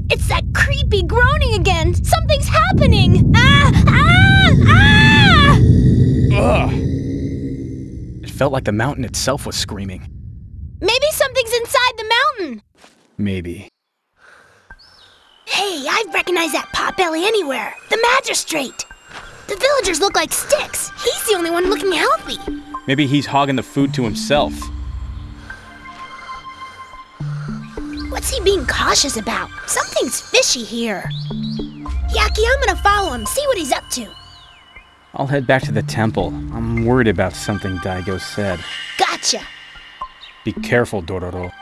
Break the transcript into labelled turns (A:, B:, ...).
A: It's that creepy groaning again! Something's happening! Ah! Ah! Ah!
B: Ugh! It felt like the mountain itself was screaming.
A: Maybe something's inside the mountain!
B: Maybe.
A: Hey, I recognize that potbelly anywhere! The magistrate! The villagers look like sticks! He's the only one looking healthy!
B: Maybe he's hogging the food to himself.
A: What's he being cautious about? Something's fishy here. Yaki, I'm gonna follow him, see what he's up to.
B: I'll head back to the temple. I'm worried about something Daigo said.
A: Gotcha!
B: Be careful, Dororo.